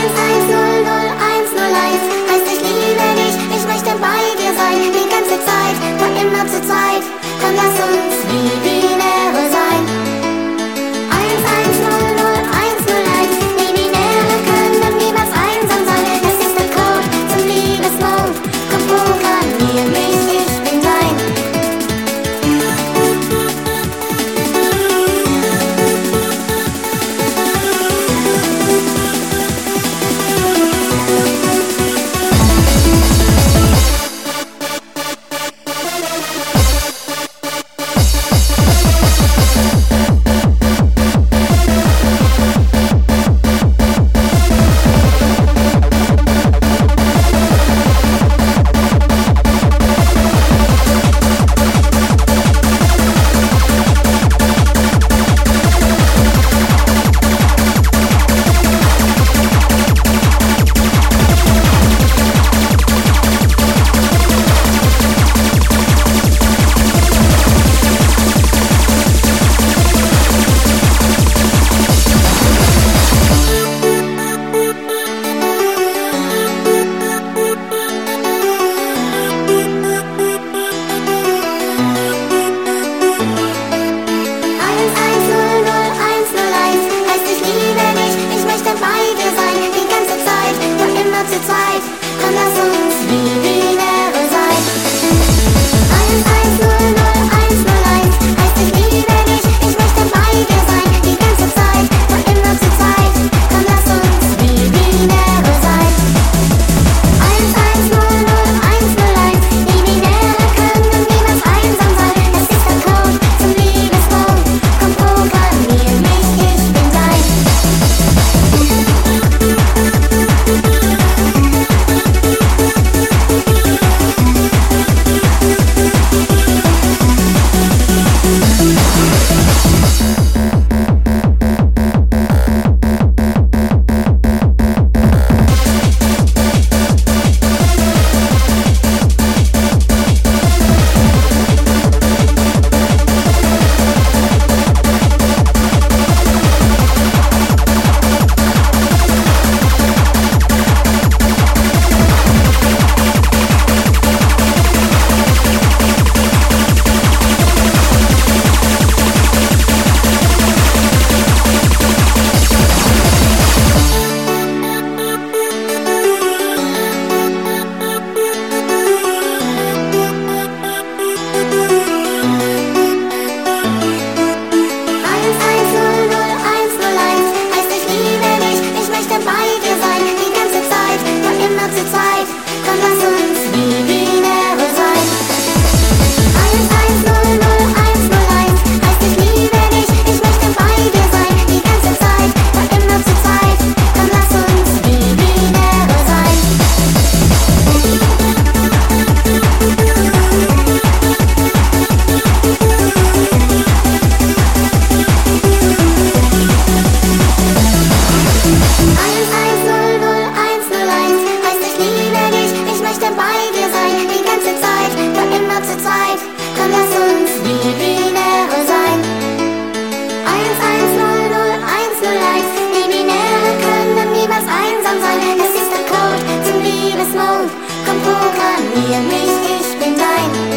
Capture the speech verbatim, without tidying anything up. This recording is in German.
eins eins null null eins null eins heißt ich liebe dich, ich möchte bei dir sein, die ganze Zeit, von immer zur Zeit. Komm, lass uns wie Binäre sein. eins eins null null eins null eins, die Binäre können niemals einsam sein. Das ist der Code zum Liebesmode. Komm, programmier mich, ich bin dein. Zeit, komm, lass uns wie Binäre sein. eins eins null null eins null eins heißt ich liebe dich, ich möchte bei dir sein, die ganze Zeit, von immer zur Zeit. Komm, lass uns wie Binäre sein. eins eins null null eins null eins, die Binäre können niemals einsam sein. Das ist der Code zum Liebesmode. Komm, programmier mich, ich bin dein. Zeit, komm, lass uns wie Binäre sein. eins eins null null eins null eins heißt ich liebe dich, ich möchte bei dir sein, die ganze Zeit, von immer zur Zeit. Komm, lass uns wie Binäre sein. eins eins null null eins null eins heißt ich liebe dich, ich möchte bei dir sein, die ganze Zeit, von immer zur Zeit. Komm, lass uns wie Binäre sein. eins eins null null eins null eins, die Binäre können niemals einsam sein. Das ist der Code zum Liebesmode. Komm, programmier mich, ich bin dein.